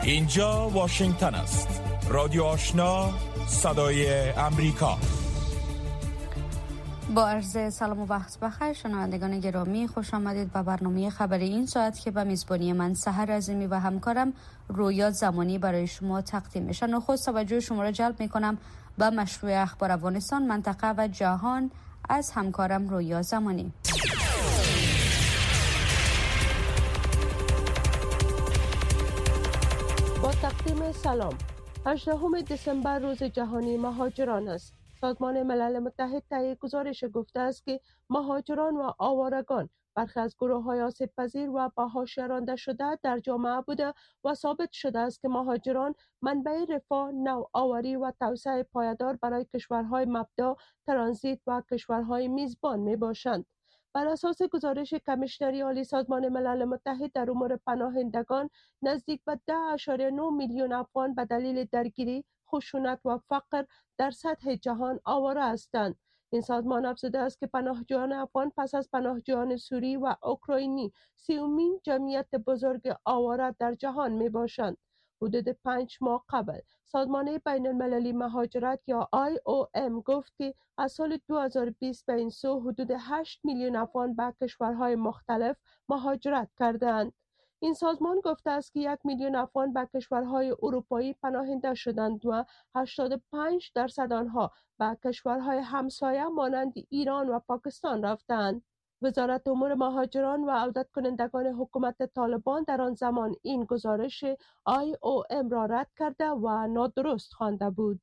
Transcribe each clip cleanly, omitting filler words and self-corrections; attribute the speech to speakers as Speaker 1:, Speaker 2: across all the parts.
Speaker 1: اینجا واشنگتن است. رادیو آشنا، صدای امریکا.
Speaker 2: با عرض سلام و وقت بخیر شنوندگان گرامی، خوش آمدید به برنامه خبری این ساعت که به میزبانی من سحر عظیمی و همکارم رویا زمانی برای شما تقدیم میشه. نخست توجه شما را جلب میکنم به مشروع اخبار افغانستان، منطقه و جهان از همکارم رویا زمانی.
Speaker 3: با تقدیم سلام. 18 دسامبر روز جهانی مهاجران است. سازمان ملل متحد طی گزارش گفته است که مهاجران و آوارگان برخی از گروه‌های آسیب‌پذیر و به حاشیه رانده شده در جامعه بوده و ثابت شده است که مهاجران منبع رفاه، نوآوری و توسعه پایدار برای کشورهای مبدا، ترانزیت و کشورهای میزبان میباشند. بر اساس گزارش کمیشنری عالی سازمان ملل متحد در امور پناهندگان، نزدیک به 10.9 میلیون افغان به دلیل درگیری، خشونت و فقر در سطح جهان آواره هستند. این سازمان افزوده است که پناهجویان افغان پس از پناهجویان سوری و اوکراینی 30مین جمعیت بزرگ آواره در جهان می باشند. حدود 5 ماه قبل سازمان بین المللی مهاجرت یا IOM گفت که از سال 2020 به این سو حدود 8 میلیون افغان به کشورهای مختلف مهاجرت کردند. این سازمان گفته است که 1 میلیون افغان به کشورهای اروپایی پناهنده شدند و 85% آنها به کشورهای همسایه مانند ایران و پاکستان رفتند. وزارت امور مهاجران و عودت کنندگان حکومت طالبان در آن زمان این گزارش IOM را رد کرده و نادرست خوانده بود.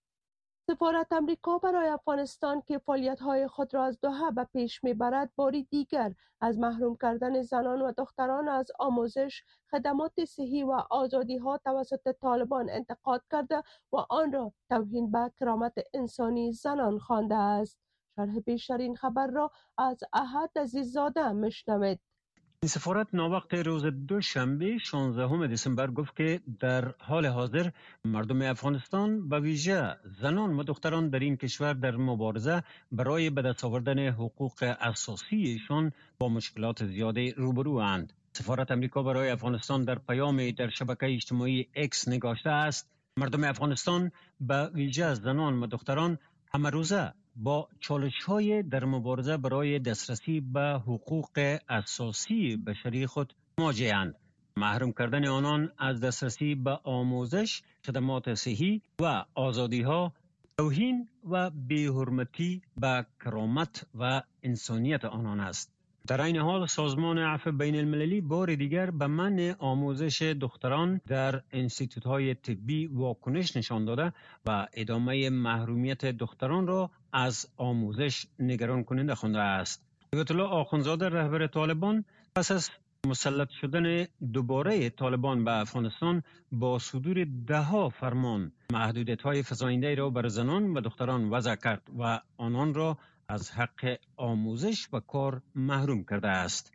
Speaker 3: سفارت امریکا برای افغانستان که فعالیت‌های خود را از دوحه به پیش می‌برد، باری دیگر از محروم کردن زنان و دختران از آموزش، خدمات صحی و آزادی‌ها توسط طالبان انتقاد کرده و آن را توهین به کرامت انسانی زنان خوانده است. شرح بیشتر این خبر را از احد عزیززاده میشنوید.
Speaker 4: این سفارت ناوقت روز دوشنبه 16 دسامبر گفت که در حال حاضر مردم افغانستان به ویژه زنان و دختران در این کشور در مبارزه برای به دست آوردن حقوق اساسیشان با مشکلات زیادی روبروند. سفارت امریکا برای افغانستان در پیامی در شبکه اجتماعی اکس نگاشته است: مردم افغانستان به ویژه زنان و دختران همه روزه با چالش‌های در مبارزه برای دسترسی به حقوق اساسی بشری خود مواجه‌اند. محروم کردن آنان از دسترسی به آموزش، خدمات صحی و آزادی‌ها، توهین و بی‌حرمتی به کرامت و انسانیت آنان است. در این حال سازمان عفو بین المللی بار دیگر به منع آموزش دختران در انستیتوت‌های طبی واکنش نشان داده و ادامه محرومیت دختران را از آموزش نگران کننده خوانده است. هیبت الله آخوندزاده رهبر طالبان پس از مسلط شدن دوباره طالبان به افغانستان با صدور ده‌ها فرمان محدودیت‌های فزاینده را بر زنان و دختران وضع کرد و آنان را از حق آموزش و کار محروم کرده است.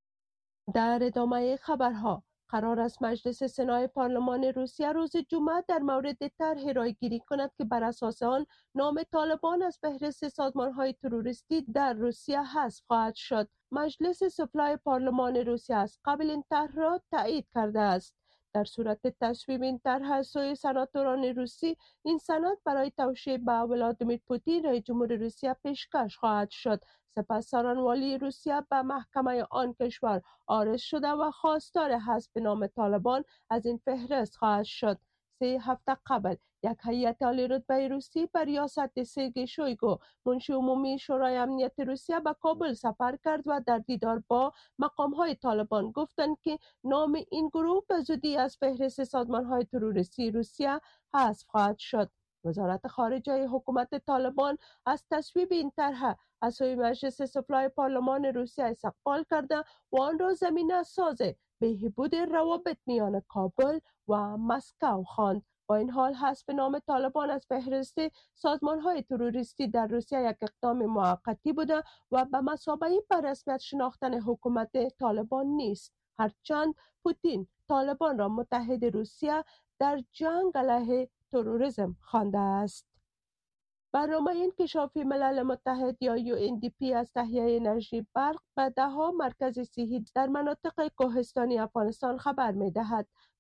Speaker 3: در ادامه خبرها، قرار است مجلس سنای پارلمان روسیه روز جمعه در مورد طرحی رایگیری کند که بر اساس آن نام طالبان از فهرست سازمان‌های تروریستی در روسیه حذف خواهد شد. مجلس سفلای پارلمان روسیه از قبل این طرح را تایید کرده است. در صورت تصویب این طرح از سوی سناتوران روسی، این سند برای توشیح به ولادیمیر پوتین رئیس جمهور روسیه پیشکش خواهد شد. سپس سرانوالی روسیه به محکمه آن کشور عارض شده و خواستار حذف نام طالبان از این فهرست خواهد شد. 3 هفته قبل یک هیئت عالی‌رتبه روسی به ریاست سرگئی شویگو، منشی عمومی شورای امنیت روسیه، به کابل سفر کرد و در دیدار با مقام‌های طالبان گفتند که نام این گروه به زودی از فهرست سازمان‌های تروریستی روسیه حذف خواهد شد. وزارت خارجه حکومت طالبان از تصویب این طرح از سوی مجلس سفلای پارلمان روسیه استقبال کرده و آن را زمینه‌ساز بهبود روابط میان کابل و مسکو خواند. با این حال حذف نام طالبان از فهرست سازمان‌های تروریستی در روسیه یک اقدام موقتی بوده و به مثابه به رسمیت شناختن حکومت طالبان نیست، هرچند پوتین طالبان را متحد روسیه در جنگ علیه تروریسم خوانده است. برنامه انکشافی ملل متحد یا UNDP از تهیه انرژی برق به 10 مرکز صحی در مناطق کوهستانی افغانستان خبر می‌دهد.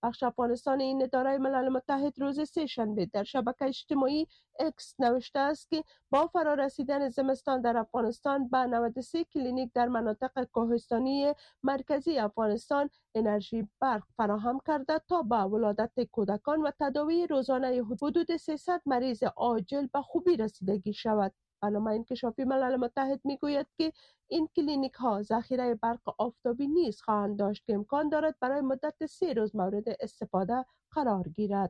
Speaker 3: بخش افغانستان این اداره ملل متحد روز سه شنبه در شبکه اجتماعی اکس نوشته است که با فرارسیدن زمستان در افغانستان به 93 کلینیک در مناطق کوهستانی مرکزی افغانستان انرژی برق فراهم کرده تا به ولادت کودکان و تداوی روزانه حدود 300 مریض عاجل به خوبی رسیدگی شود. برنامه انکشافی ملل متحد میگوید که این کلینیک ها ذخیره برق آفتابی نیز خواهند داشت که امکان دارد برای مدت 3 روز مورد استفاده قرار گیرد.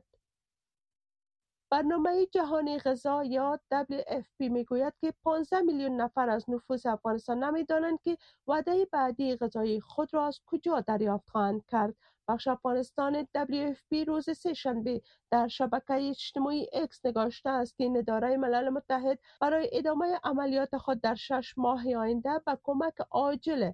Speaker 3: برنامه جهانی غذا یا WFP میگوید که 15 میلیون نفر از نفوس افغانستان نمیدانند که وعده بعدی غذایی خود را از کجا دریافت خواهند کرد. بخش افغانستان WFP روز سه شنبه در شبکه اجتماعی اکس نگاشته است که اداره ملل متحد برای ادامه عملیات خود در 6 ماه آینده به کمک عاجل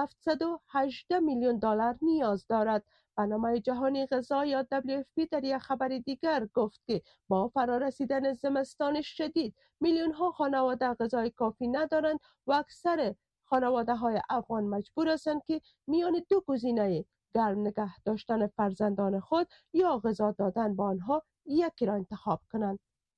Speaker 3: 718 میلیون دلار نیاز دارد. برنامه جهانی غذا یا WFP در یک خبر دیگر گفت که با فرارسیدن زمستان شدید میلیون ها خانواده غذای کافی ندارند و اکثر خانواده های افغان مجبور هستند که میان دو گزینه گرم نگه داشتن فرزندان خود یا غذا دادن به آنها یکی را انتخاب کنند.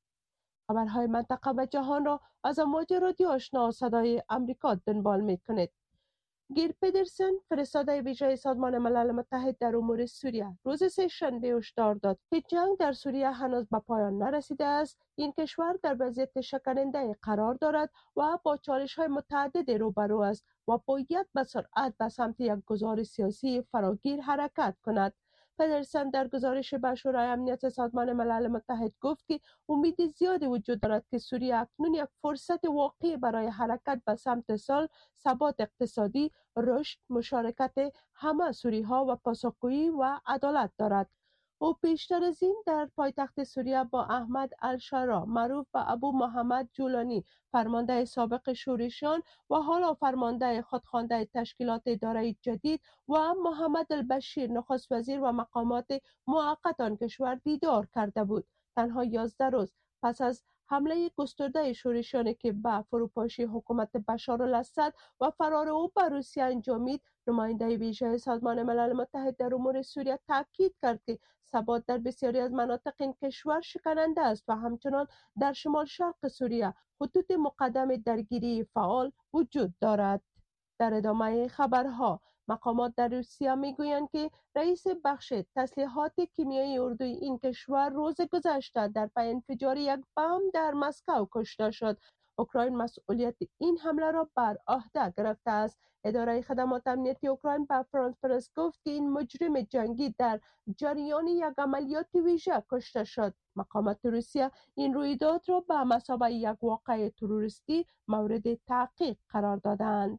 Speaker 3: خبرهای منطقه و جهان را از امواج رادیو آشنا صدای آمریکا دنبال میکنید. گیر پدرسن فرستاده ویژه سازمان ملل متحد در امور سوریه روز سه شنبه هشدار داد که جنگ در سوریه هنوز به پایان نرسیده است. این کشور در وضعیت شکننده قرار دارد و با چالش‌های متعدد روبرو است و باید به سرعت به سمت یک گذار سیاسی فراگیر حرکت کند. پدرسن در گزارش به شورای امنیت سازمان ملل متحد گفت که امید زیادی وجود دارد که سوریه اکنون یک فرصت واقعی برای حرکت به سمت صلح، ثبات اقتصادی، رشد، مشارکت همه سوری‌ها و پاسخگویی و عدالت دارد. او پیشتر از این در پایتخت سوریه با احمد الشارع معروف به ابو محمد جولانی فرمانده سابق شورشیان و حالا فرمانده خودخوانده تشکیلات اداره جدید و محمد البشیر نخست وزیر و مقامات موقت آن کشور دیدار کرده بود. تنها 11 روز پس از حمله گسترده شورشیانی که به فروپاشی حکومت بشارالاسد و فرار او به روسیه انجامید، نماینده ویژه سازمان ملل متحد در امور سوریه تاکید کرد که ثبات در بسیاری از مناطق این کشور شکننده است و همچنان در شمال شرق سوریه خطوط مقدم درگیری فعال وجود دارد. در ادامه خبرها مقامات در روسیه میگویند که رئیس بخش تسلیحات کیمیایی اردوی این کشور روز گذشته در پی انفجار یک بم در مسکو کشته شد. اوکراین مسئولیت این حمله را بر عهده گرفته است. اداره خدمات امنیتی اوکراین به فرانس پرس گفت که این مجرم جنگی در جریان یک عملیات ویژه کشته شد. مقامات روسیه این رویداد را به مثابه یک واقعه تروریستی مورد تحقیق قرار دادند.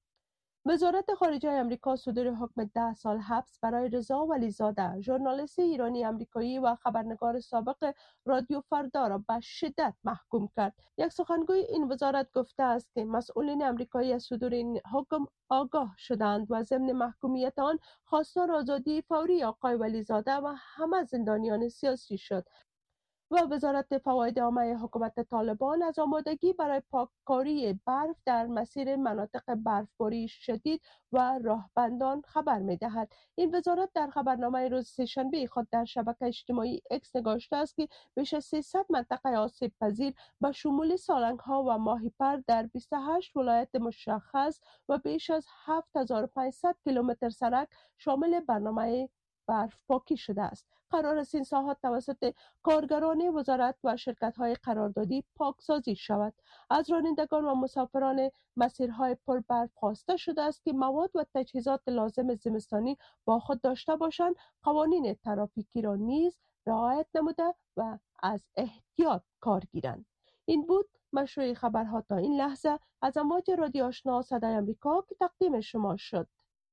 Speaker 3: وزارت خارجه آمریکا صدور حکم 10 سال حبس برای رضا ولیزاده، ژورنالیست ایرانی امریکایی و خبرنگار سابق رادیو فردا را به شدت محکوم کرد. یک سخنگوی این وزارت گفته است که مسئولین امریکایی از صدور این حکم آگاه شدند و ضمن محکومیت آن خواستار آزادی فوری آقای ولیزاده و همه زندانیان سیاسی شد. و وزارت فواید عامه حکومت طالبان از آمادگی برای پاککاری برف در مسیر مناطق برفباری شدید و راهبندان خبر می‌دهد. این وزارت در خبرنامه روز سه‌شنبه خود در شبکه اجتماعی اکس نگاشته است که بیش از 300 منطقه آسیب پذیر به شمول سالنگ‌ها و ماهیپر در 28 ولایت مشخص و بیش از 7500 کیلومتر سرک شامل برنامه برف پاکی شده است. قرار است این ساحات توسط کارگران وزارت و شرکت‌های قراردادی پاکسازی شود. از رانندگان و مسافران مسیرهای پر برف خواسته شده است که مواد و تجهیزات لازم زمستانی با خود داشته باشند، قوانین ترافیکی را نیز رعایت نموده و از احتیاط کار گیرند. این بود مشروع خبرها تا این لحظه از امواج رادیو آشنا صدای آمریکا که تقدیم شما شد.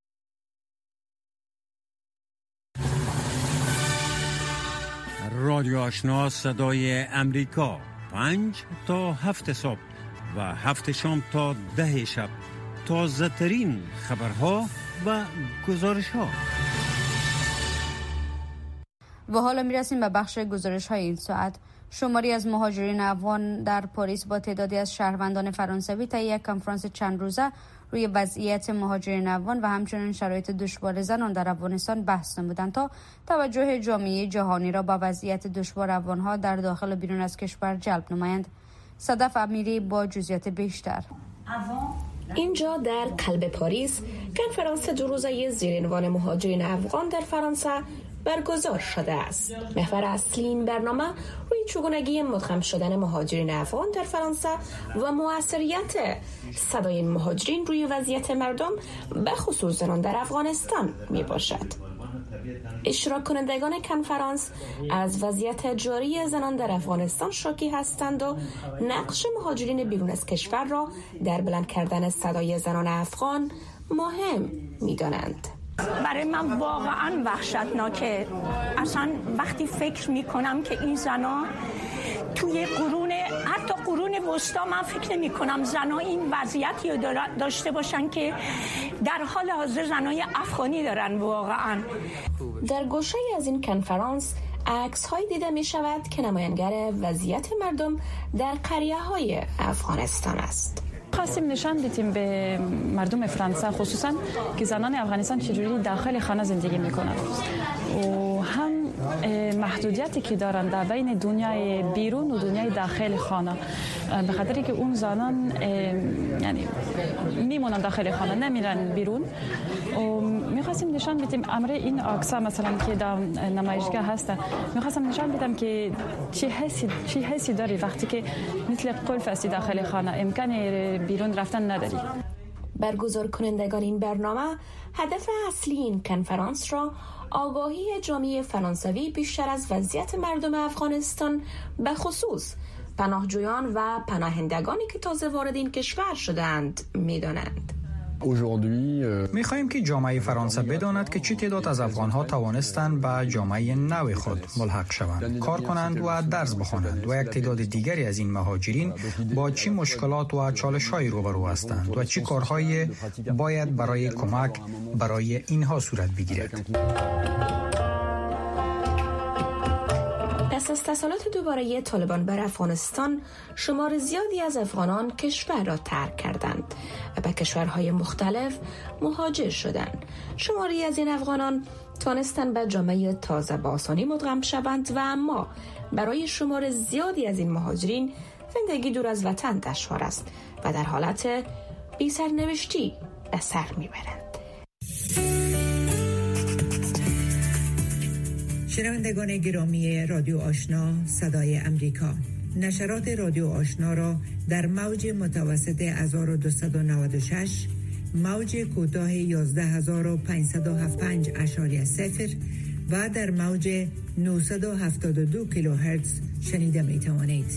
Speaker 4: رادیو آشنا صدای امریکا 5 تا 7 صبح و 7 شام تا 10 شب، تازه ترین خبرها و گزارش ها.
Speaker 2: و حالا میرسیم به بخش گزارش های این ساعت. شماری از مهاجرین افغان در پاریس با تعدادی از شهروندان فرانسوی طی یک کنفرانس چند روزه روی وضعیت مهاجرین افغان و همچنین شرایط دشوار زنان در افغانستان بحث نمودند تا توجه جامعه جهانی را با وضعیت دشوار افغانها در داخل و بیرون از کشور جلب نمایند. صدف امیری با جزئیات بیشتر.
Speaker 5: اینجا در قلب پاریس کنفرانس 2 روزه زیرعنوان مهاجرین افغان در فرانسه برگزار شده است. محور اصلی این برنامه روی چگونگی مدغم شدن مهاجرین افغان در فرانسه و موثریت صدای مهاجرین روی وضعیت مردم به خصوص زنان در افغانستان می باشد. اشتراک کنندگان کنفرانس از وضعیت جاری زنان در افغانستان شاکی هستند و نقش مهاجرین بیرون از کشور را در بلند کردن صدای زنان افغان مهم می دانند.
Speaker 6: برای من واقعا وحشتناکه. اصلا وقتی فکر می کنم که این زنان توی حتی قرون وسطا، من فکر نمی کنم زنها این وضعیتی رو داشته باشن که در حال حاضر زنای افغانی دارن. واقعا
Speaker 5: در گوشه از این کنفرانس عکس های دیده می شود که نمایانگر وضعیت مردم در قریه های افغانستان است.
Speaker 7: خواستیم نشان بدیم به مردم فرانسه خصوصا که زنان افغانستان چجوری داخل خانه زندگی میکنند و هم محدودیتی که دارند در بین دنیای بیرون و دنیای داخل خانه، به خاطری که اون زنان یعنی میمونن داخل خانه نمیرن بیرون. و میخواستیم نشان بدیم امر این عکس‌ها مثلا که در نمایشگاه هست، میخواستم نشان بدم که چه حسی داری وقتی که مثل قلف هستی داخل خانه، امکان بیرون رفتن نداری.
Speaker 5: برگزار کنندگان این برنامه هدف اصلی این کنفرانس را آگاهی جامعه فرانسوی بیشتر از وضعیت مردم افغانستان به خصوص پناهجویان و پناهندگانی که تازه وارد این کشور شدند می‌دانند.
Speaker 8: می‌خواهیم که جامعه فرانسه بداند که چه تعداد از افغان‌ها توانستند به جامعه نو خود ملحق شوند، کار کنند و درس بخوانند و یک تعداد دیگری از این مهاجرین با چه مشکلات و چالش‌هایی روبرو هستند و چه کارهایی باید برای کمک برای اینها صورت بگیرد.
Speaker 5: پس از تسلط دوباره طالبان بر افغانستان، شمار زیادی از افغانان کشور را ترک کردند و به کشورهای مختلف مهاجر شدند. شماری از این افغانان توانستند به جامعه تازه با آسانی مدغم شوند و اما برای شمار زیادی از این مهاجرین زندگی دور از وطن دشوار است و در حالت بی سرنوشتی به سر میبرند.
Speaker 9: شنوندگان گرامی رادیو آشنا صدای امریکا، نشرات رادیو آشنا را در موج متوسط 1296، موج کوتاه 11575.0 و در موج 972 کیلوهرتز شنیده می توانید.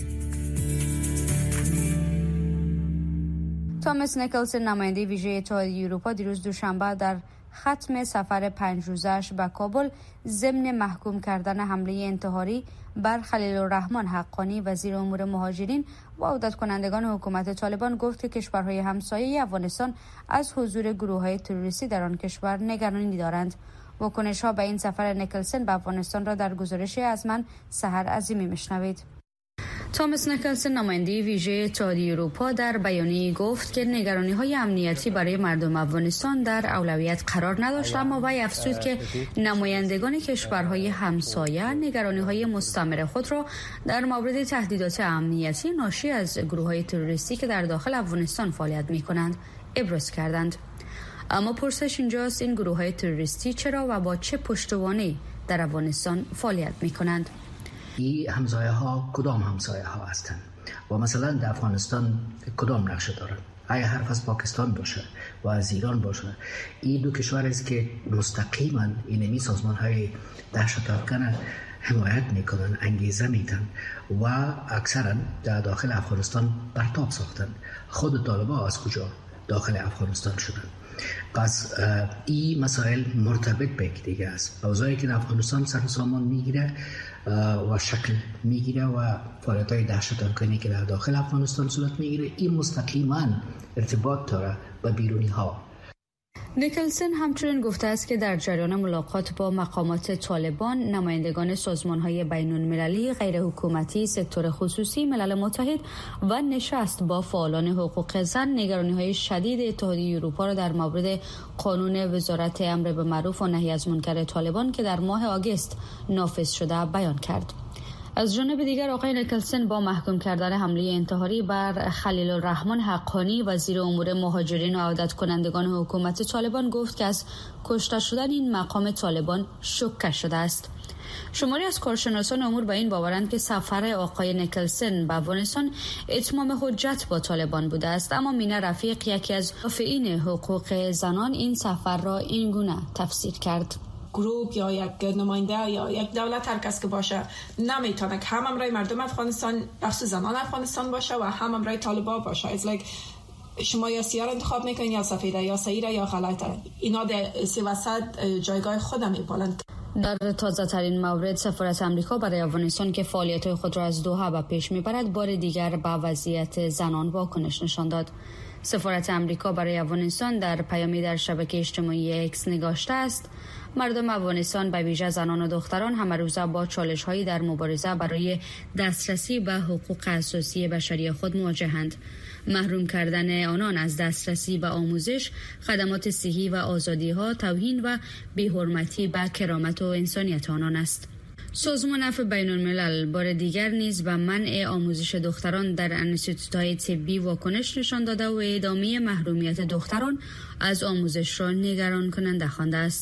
Speaker 2: توماس نیکلسن، نماینده ویژه اتحادیه اروپا، دیروز دوشنبه در ختم سفر 5 روزه‌اش به کابل ضمن محکوم کردن حمله انتحاری بر خلیل الرحمن حقانی وزیر امور مهاجرین و عودت کنندگان حکومت طالبان گفت که کشورهای همسایه افغانستان از حضور گروه‌های تروریستی در آن کشور نگرانی دارند. واکنش‌ها به این سفر نیکلسن به افغانستان را در گزارشی از من سحر عظیمی میشنوید. توماس نیکلسن، نماینده ویژه اتحادیه اروپا، در بیانیه‌ای گفت که نگرانی‌های امنیتی برای مردم افغانستان در اولویت قرار نداشت، اما وی افزود که نمایندگان کشورهای همسایه نگرانی‌های مستمر خود را در مورد تهدیدات امنیتی ناشی از گروه‌های تروریستی که در داخل افغانستان فعالیت می‌کنند ابراز کردند. اما پرسش اینجاست این گروه‌های تروریستی چرا و با چه پشتوانه‌ای در افغانستان فعالیت می‌کنند؟
Speaker 10: این همسایه ها کدام همسایه ها هستند و مثلا در افغانستان کدام نقشه دارند؟ اگر حرف از پاکستان باشه و از ایران باشه، این دو کشور است که مستقیما اینمی سازمان های دهشت افکن حمایت میکنن، انگیزه میدن و اکثرا در داخل افغانستان پرتاب ساختن. خود طالبان از کجا داخل افغانستان شدن؟ پس این مسائل مرتبط به دیگه است. اوضاعی که در افغانستان سر و سامان میگیره و شکل میگیره و فعالیت‌های دهشت افکنی که در داخل افغانستان صورت میگیره، این مستقیما ارتباط داره با بیرونی ها.
Speaker 2: نیکلسن همچنین گفته است که در جریان ملاقات با مقامات طالبان، نمایندگان سازمان‌های بین‌المللی، غیرحکومتی، سکتور خصوصی، ملل متحد و نشست با فعالان حقوق زن، نگرانی‌های شدید اتحادیه اروپا را در مورد قانون وزارت امر به معروف و نهی از منکر طالبان که در ماه آگوست نافذ شده بیان کرد. از جانب دیگر آقای نیکلسن با محکوم کردن حمله انتحاری بر خلیل الرحمن حقانی وزیر امور مهاجرین و عودت کنندگان حکومت طالبان گفت که از کشته شدن این مقام طالبان شوکه شده است. شماری از کارشناسان امور به این باورند که سفر آقای نیکلسن به افغانستان اتمام حجت با طالبان بوده است، اما مینه رفیق یکی از مدافعین حقوق زنان این سفر را این گونه تفسیر کرد.
Speaker 11: گروه یا یک نماینده یا یک دولت هر کس که باشه نمیتونه که هم امرای مردم افغانستان بخصوص زنان افغانستان باشه و هم امرای طالبان باشه. شما یا سیاه انتخاب میکنین یا سفیده یا صحیح یا غلطه. اینا در سی وسط جایگاه خودم میبالند.
Speaker 2: در تازه ترین مورد سفارت امریکا برای افغانستان که فعالیت خود را از دوحه به پیش میبرد بار دیگر به وضعیت زنان واکنش نشان داد. سفارت امریکا برای افغانستان در پیامی در شبکه اجتماعی اکس نگاشته است: مردم افغانستان به ویژه زنان و دختران همه روزه با چالش‌هایی در مبارزه برای دسترسی به حقوق اساسی بشری خود مواجهند. محروم کردن آنان از دسترسی به آموزش، خدمات صحی و آزادی‌ها توهین و بی‌حرمتی به کرامت و انسانیت آنان است. سازمان عفو بین‌الملل بار دیگر نیز به منع آموزش دختران در انستیتوت‌های طبی واکنش نشان داده و ادامه محرومیت دختران از آموزش را نگران کننده خوانده است.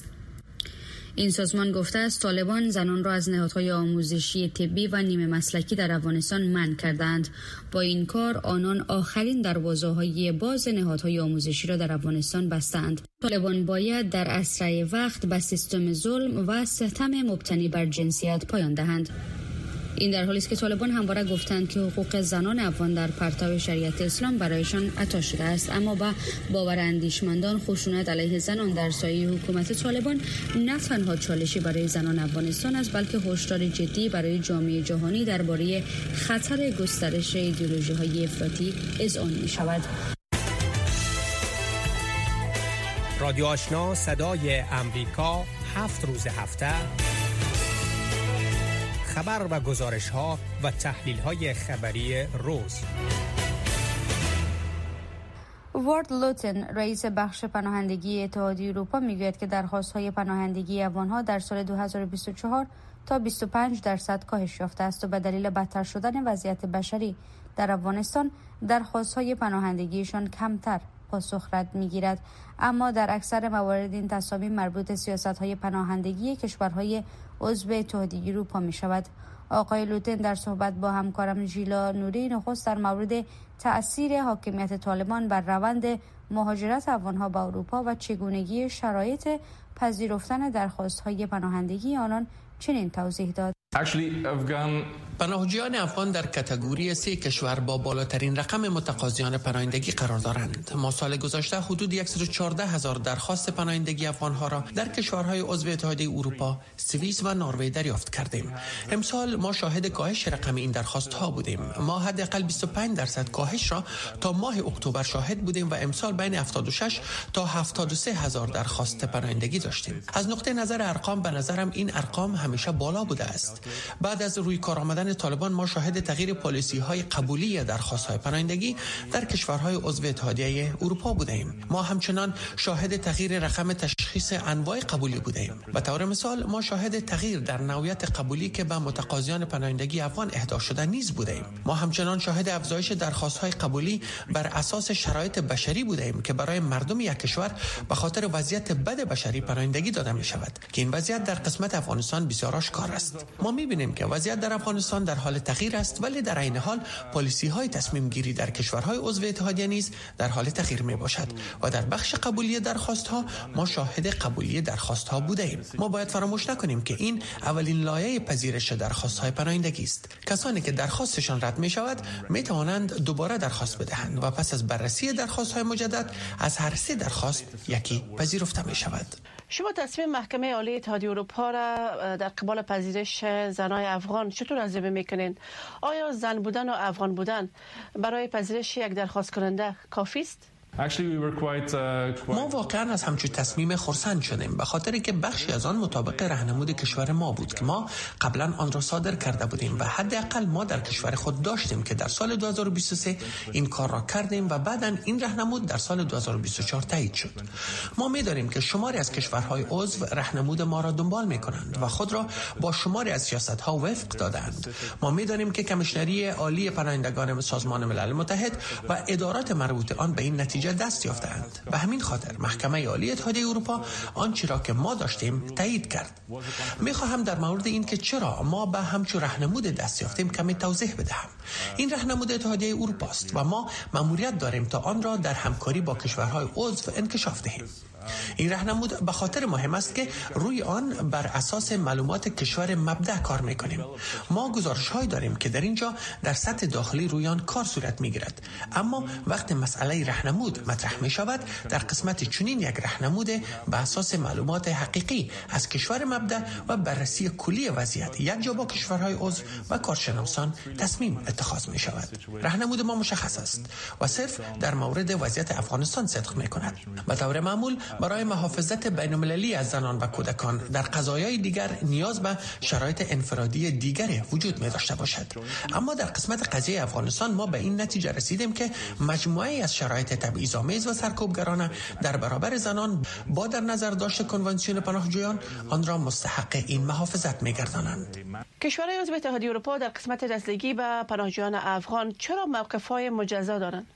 Speaker 2: این سازمان گفته است طالبان زنان را از نهادهای آموزشی طبی و نیمه مسلکی در افغانستان منع کردند. با این کار آنان آخرین دروازه‌های باز نهادهای آموزشی را در افغانستان بستند. طالبان باید در اسرع وقت به سیستم ظلم و ستم مبتنی بر جنسیت پایان دهند. این در حالی است که طالبان همواره گفتند که حقوق زنان افغان در پرتو شریعت اسلام برایشان عطا شده است، اما با باور اندیشمندان خشونت علیه زنان در سایه حکومت طالبان نه تنها چالشی برای زنان افغانستان است، بلکه هشدار جدی برای جامعه جهانی درباره خطر گسترش ایدئولوژی‌های افراطی اذعان می‌شود.
Speaker 12: رادیو آشنا صدای امریکا 7 روز هفته خبر و گزارش ها و تحلیل های خبری روز.
Speaker 2: وارد لوتن رئیس بخش پناهندگی اتحادیه اروپا میگوید که درخواست‌های پناهندگی افغان‌ها در سال 2024 تا 25% کاهش یافته است و به دلیل بدتر شدن وضعیت بشری در افغانستان درخواست‌های پناهندگیشان کمتر پاسخ رد می‌گیرد. اما در اکثر موارد این تصامیم مربوط به سیاست‌های پناهندگی کشورهای عضو اتحادیه اروپا می‌شود. آقای لوتن در صحبت با همکارم ژیلا نوری نخست در مورد تأثیر حاکمیت طالبان بر روند مهاجرت افغان‌ها به اروپا و چگونگی شرایط پذیرفتن درخواست‌های پناهندگی آنان چنین توضیح داد:
Speaker 13: پناهجویان افغان در کاتگوری 3 کشور با بالاترین رقم متقاضیان پناهندگی قرار دارند. ما سال گذشته حدود 114,000 درخواست پناهندگی افغان‌ها را در کشورهای عضو اتحادیه اروپا، سوئیس و نروژ دریافت کردیم. امسال ما شاهد کاهش رقم این درخواست‌ها بودیم. ما حداقل 25% کاهش را تا ماه اکتبر شاهد بودیم و امسال بین 76 تا 73,000 درخواست پناهندگی داشتیم. از نقطه نظر ارقام به نظرم این ارقام همیشه بالا بوده است. بعد از روی کار آمدن طالبان ما شاهد تغییر پالیسی‌های قبولی درخواست‌های پناهندگی در کشورهای عضو اتحادیه اروپا بودیم. ما همچنان شاهد تغییر رقم تشخیص انواع قبولی بودیم. به طور مثال ما شاهد تغییر در نوعیت قبولی که به متقاضیان پناهندگی افغان اهدا شده نیز بودیم. ما همچنان شاهد افزایش درخواست‌های قبولی بر اساس شرایط بشری بودیم که برای مردم یک کشور به خاطر وضعیت بد بشری پناهندگی داده می‌شود که این وضعیت در قسمت افغانستان بسیار آشکار است. ما می‌بینیم که وضعیت در افغانستان در حال تغییر است، ولی در عین حال پالیسی‌های تصمیم گیری در کشورهای عضو اتحادیه نیز در حال تغییر میباشد و در بخش قبولی درخواست‌ها ما شاهد قبولی درخواست‌ها بودیم. ما باید فراموش نکنیم که این اولین لایه پذیرش درخواست‌های پناهندگی است. کسانی که درخواستشان رد می‌شود می‌توانند دوباره درخواست بدهند و پس از بررسی درخواست‌های مجدد از هر 3 درخواست یکی پذیرفته می‌شود.
Speaker 3: شما تصمیم محکمه عالی اتحادیه اروپا را در قبال پذیرش زنای افغان چطور ارزیابی میکنین؟ آیا زن بودن و افغان بودن برای پذیرش یک درخواست کننده کافی است؟
Speaker 13: ما واقعا از همچون تصمیم خرسند شدیم، به خاطر که بخشی از آن مطابق راهنمود کشور ما بود که ما قبلا آن را صادر کرده بودیم و حداقل ما در کشور خود داشتیم که در سال 2023 این کار را کردیم و بعدا این راهنمود در سال 2024 تایید شد. ما می‌دانیم که شماری از کشورهای عضو راهنمود ما را دنبال می‌کنند و خود را با شماری از سیاست‌ها وفق دادند. ما می‌دانیم که کمیشنری عالی پناهندگان سازمان ملل متحد و ادارات مربوطه آن به این نتیجه دست یافتند. به همین خاطر محکمه عالی اتحادیه اروپا آنچه را که ما داشتیم تایید کرد. می‌خواهم در مورد این که چرا ما به همچون راهنمود دست یافتیم کمی توضیح بدهم. این راهنمود اتحادیه اروپا است و ما مأموریت داریم تا آن را در همکاری با کشورهای عضو انکشاف دهیم. این راهنمود به خاطر مهم است که روی آن بر اساس معلومات کشور مبدأ کار میکنیم. ما گزارش‌هایی داریم که در اینجا در سطح داخلی روی آن کار صورت میگیرد، اما وقت مسئله راهنمود مطرح می شود در قسمت چنین یک راهنمود به اساس معلومات حقیقی از کشور مبدأ و بررسی کلی وضعیت یک جا با کشورهای عضو و کارشناسان تصمیم اتخاذ می شود. راهنمود ما مشخص است و صرف در مورد وضعیت افغانستان صدق می کند. به طور معمول برای محافظت بین‌المللی از زنان و کودکان در قضایای دیگر نیاز به شرایط انفرادی دیگری وجود می داشته باشد، اما در قسمت قضیه افغانستان ما به این نتیجه رسیدیم که مجموعه از شرایط تبعیض‌آمیز و سرکوبگرانه در برابر زنان با در نظر داشت کنوانسیون پناهجویان آن را مستحق این محافظت می گردانند.
Speaker 14: کشورهای عضو اتحادیه اروپا در قسمت رسیدگی به پناهجویان افغان چرا موقف‌های مجزا دارند؟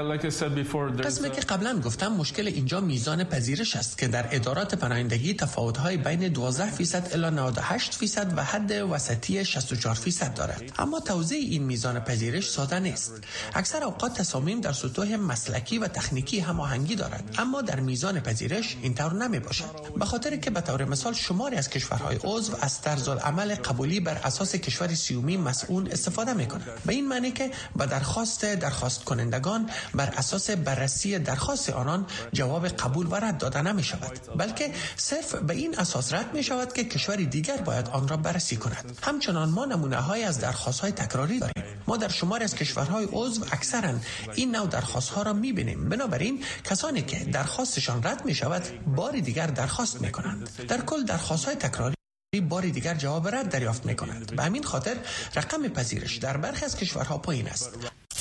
Speaker 13: قسمی که قبلا گفتم مشکل اینجا میزان پذیرش است که در ادارات پناهندگی تفاوت‌های بین 12% الی 98% و حد وسطی 64% دارد. اما توزیع این میزان پذیرش ساده نیست. اکثر اوقات تصامیم در سطوح مسلکی و تکنیکی هماهنگی دارد، اما در میزان پذیرش اینطور نمی باشد. به خاطر که به طور مثال شماری از کشورهای عضو از طرزالعمل قبولی بر اساس کشور سیومی مسئول استفاده می‌کنند. به این معنی که به درخواست کنندگان بر اساس بررسی درخواست آنان جواب قبول و رد داده نمی شود، بلکه صرف به این اساس رد می شود که کشوری دیگر باید آن را بررسی کند. همچنان ما نمونه های از درخواست های تکراری داریم. ما در شماری از کشورهای عضو اکثرا این نوع درخواست ها را می بینیم. بنابراین کسانی که درخواستشان رد می شود باری دیگر درخواست می کنند. در کل درخواست های تکراری باری دیگر جواب رد دریافت می کنند. به همین خاطر رقم پذیرش در برخی از کشورها پایین است.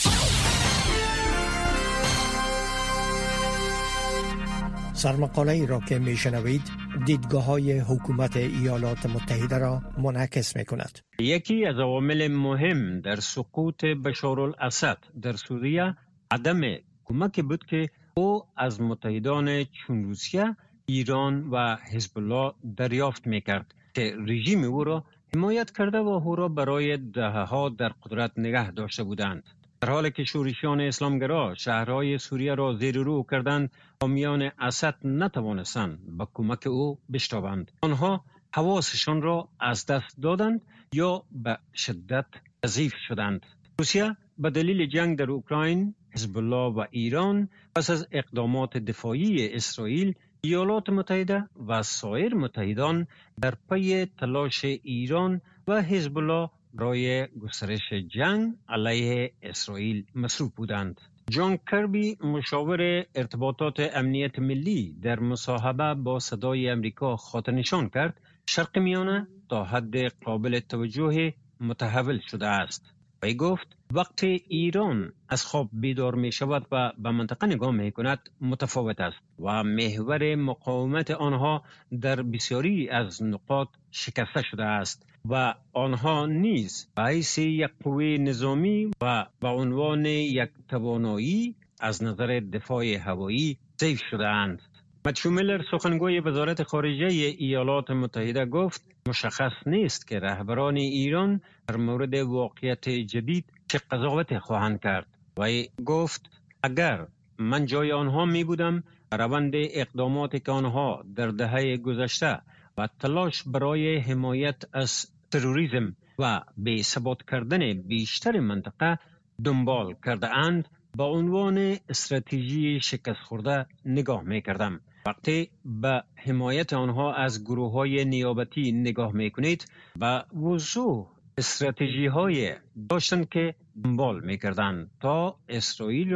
Speaker 15: سرمقاله ای را که میشنوید دیدگاه های حکومت ایالات متحده را منعکس می کند.
Speaker 4: یکی از عوامل مهم در سقوط بشارالاسد در سوریه عدم کمک بود که او از متحدان چون روسیه، ایران و حزب الله دریافت میکرد که رژیم او را حمایت کرده و او را برای دهه‌ها در قدرت نگه داشته بودند. در حالی که شورشیان اسلامگرا شهرهای سوریه را زیر رو کردند، حامیان اسد نتوانستند به کمک او بشتابند. آنها حواسشان را از دست دادند یا به شدت ضعیف شدند. روسیه به دلیل جنگ در اوکراین، حزب الله و ایران پس از اقدامات دفاعی اسرائیل، ایالات متحده و سایر متحدان در پی تلاش ایران و حزب الله برای گسترش جنگ علیه اسرائیل مصروف بودند. جان کربی، مشاور ارتباطات امنیت ملی، در مصاحبه با صدای امریکا خاطرنشان کرد شرق میانه تا حد قابل توجه متحول شده است. وی گفت وقتی ایران از خواب بیدار می شود و به منطقه نگاه می کند متفاوت است و محور مقاومت آنها در بسیاری از نقاط شکسته شده است و آنها نیز به حیث یک قوه نظامی و به عنوان یک توانایی از نظر دفاع هوایی ضعیف شده اند. متیو میلر، سخنگوی وزارت خارجه ایالات متحده، گفت مشخص نیست که رهبران ایران در مورد واقعیت جدید چه قضاوت خواهند کرد. و گفت اگر من جای آنها می بودم، روند اقداماتی که آنها در دهه گذشته و تلاش برای حمایت از تروریسم و به ثبات کردن بیشتر منطقه دنبال کرده اند، با عنوان استراتژی شکست خورده نگاه می کردم. وقتی به حمایت آنها از گروه‌های نیابتی نگاه می‌کنید، به وضوح استراتژی‌های داشتند که دنبال می‌کردند تا اسرائیل را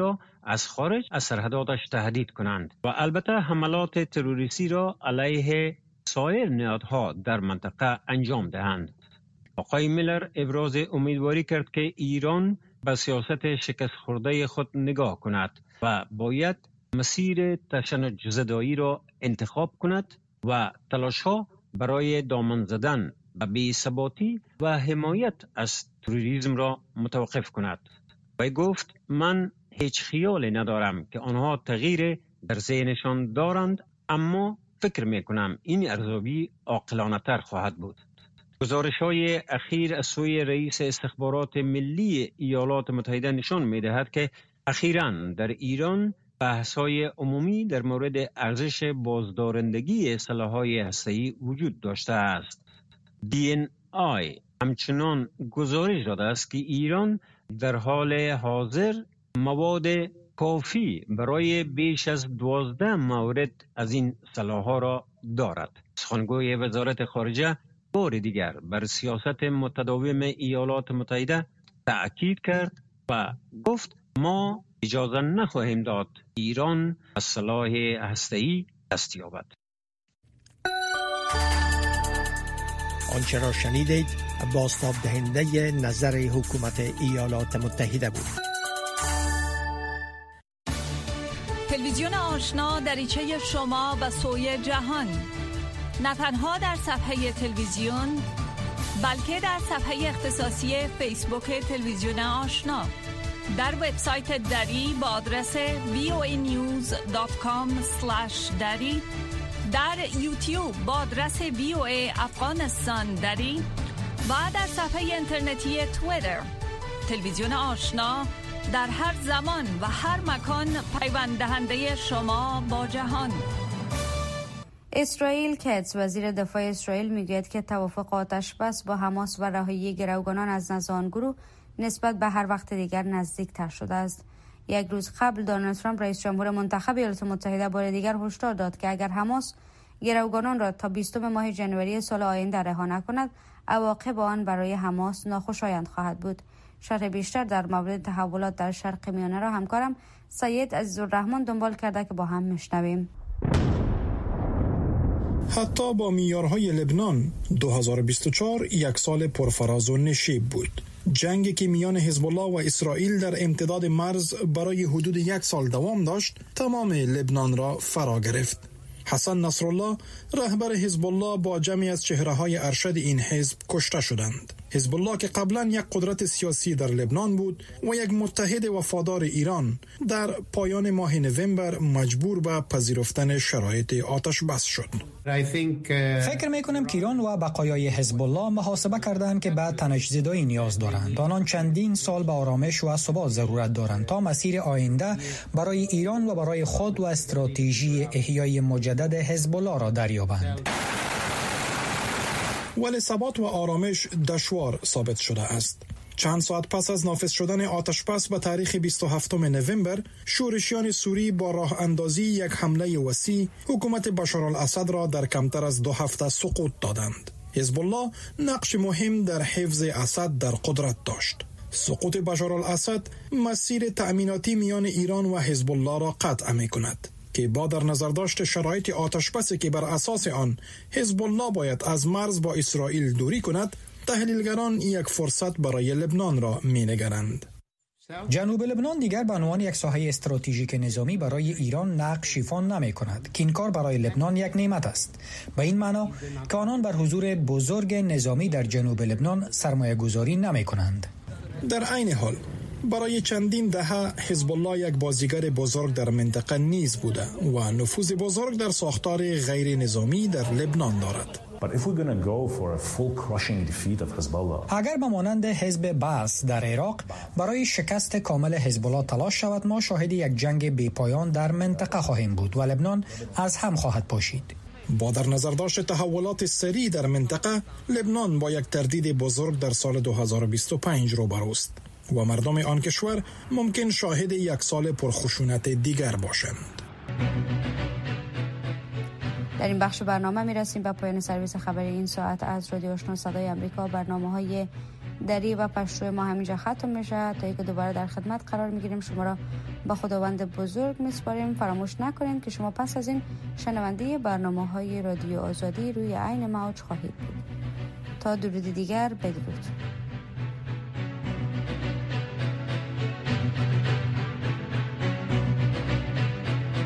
Speaker 4: از خارج از سرحداتش تهدید کنند و البته حملات تروریستی را علیه سایر نهادها در منطقه انجام دهند. آقای میلر ابراز امیدواری کرد که ایران به سیاست شکست خورده خود نگاه کند و باید مسیر تشنج زدایی را انتخاب کند و تلاش‌ها برای دامن زدن به بی‌ثباتی و حمایت از تروریسم را متوقف کند. و گفت من هیچ خیالی ندارم که آنها تغییر در ذهنشان دارند، اما فکر میکنم این ارزیابی عاقلانه تر خواهد بود. گزارش‌های اخیر از سوی رئیس استخبارات ملی ایالات متحده نشان می‌دهد که اخیراً در ایران بحث‌های عمومی در مورد ارزش بازدارندگی سلاح‌های هسته‌ای وجود داشته است. DNI همچنان گزارش داده است که ایران در حال حاضر مواد کافی برای بیش از 12 مورد از این سلاح‌ها را دارد. سخنگوی وزارت خارجه بار دیگر بر سیاست متداوم ایالات متحده تأکید کرد و گفت ما اجازه نخواهیم داد ایران از سلاح هسته‌ای دست یابد.
Speaker 15: آنچه را شنیدید بازتاب دهنده نظر حکومت ایالات متحده بود.
Speaker 16: تلویزیون آشنا دریچه شما و سوی جهان، نه تنها در صفحه تلویزیون بلکه در صفحه اختصاصی فیسبوک تلویزیون آشنا، در وبسایت دری با آدرس voanews.com/dari، در یوتیوب با آدرس VOA افغانستان دری و در صفحه اینترنتی توییتر. تلویزیون آشنا در هر زمان و هر مکان پیوند دهنده شما با جهان.
Speaker 2: اسرائیل کتز وزیر دفاع اسرائیل میگوید که توافق آتشبس با حماس و رهایی گروگانان از نزد آن گروه نسبت به هر وقت دیگر نزدیکتر شده است. یک روز قبل دونالد ترامپ رئیس جمهور منتخب ایالات متحده بار دیگر هشدار داد که اگر حماس گروگانان را تا 20 ماه ژانویه سال آینده رها نکند، عواقب آن برای حماس ناخوشایند خواهد بود. شرح بیشتر در مورد تحولات در شرق میانه را همکارم سید عزیزالرحمن دنبال کرده که با هم میشنویم.
Speaker 17: حتی با معیارهای لبنان 2024 یک سال پرفراز و نشیب بود. جنگی که میان حزب الله و اسرائیل در امتداد مرز برای حدود یک سال دوام داشت، تمام لبنان را فرا گرفت. حسن نصرالله رهبر حزب الله با جمعی از چهره‌های ارشد این حزب کشته شدند. حزب الله که قبلا یک قدرت سیاسی در لبنان بود و یک متحد وفادار ایران، در پایان ماه نوامبر مجبور به پذیرفتن شرایط آتش بس شد.
Speaker 8: فکر میکنم که ایران و بقایای حزب الله محاسبه کردند که به تنش‌زدایی نیاز دارند. آنان چندین سال به آرامش و ثبات ضرورت دارند تا مسیر آینده برای ایران و برای خود و استراتژی احیای مجدد حزب الله را دریابند.
Speaker 17: ولی ثبات و آرامش دشوار ثابت شده است. چند ساعت پس از نافذ شدن آتشبس به تاریخ 27 نوامبر، شورشیان سوری با راه اندازی یک حمله وسیع حکومت بشارالاسد را در کمتر از 2 هفته سقوط دادند. حزب الله نقش مهم در حفظ اسد در قدرت داشت. سقوط بشارالاسد مسیر تأمیناتی میان ایران و حزب الله را قطع می‌کند که با در نظر داشت شرایط آتشبسی که بر اساس آن حزب الله باید از مرز با اسرائیل دوری کند، تحلیلگران یک فرصت برای لبنان را می‌نگرند.
Speaker 8: جنوب لبنان دیگر به عنوان یک ساحه استراتژیک نظامی برای ایران نقش ایفا نمی‌کند که این کار برای لبنان یک نعمت است، به این معنا که آنان بر حضور بزرگ نظامی در جنوب لبنان سرمایه‌گذاری نمی‌کنند.
Speaker 17: در عین حال برای چندین دهه حزب الله یک بازیگر بزرگ در منطقه نیز بوده و نفوذ بزرگ در ساختار غیر نظامی در لبنان دارد.
Speaker 8: اگر به مانند حزب بعث در عراق برای شکست کامل حزب الله تلاش شود، ما شاهد یک جنگ بی‌پایان در منطقه خواهیم بود و لبنان از هم خواهد پاشید.
Speaker 17: با در نظر داشت تحولات سریع در منطقه، لبنان با یک تردید بزرگ در سال 2025 روبروست و مردم آن کشور ممکن شاهد یک سال پرخشونت دیگر باشند.
Speaker 2: در این بخش برنامه می رسیم به پایان سرویس خبری این ساعت از رادیو آشنا صدای امریکا. برنامه‌های دری و پشتو ما همینجا ختم میشه. تا اینکه دوباره در خدمت قرار میگیریم شما را به خداوند بزرگ میسپاریم. فراموش نکنید که شما پس از این شنونده برنامه‌های رادیو آزادی روی عین موج خواهید بود. تا درود دیگر، بدرود.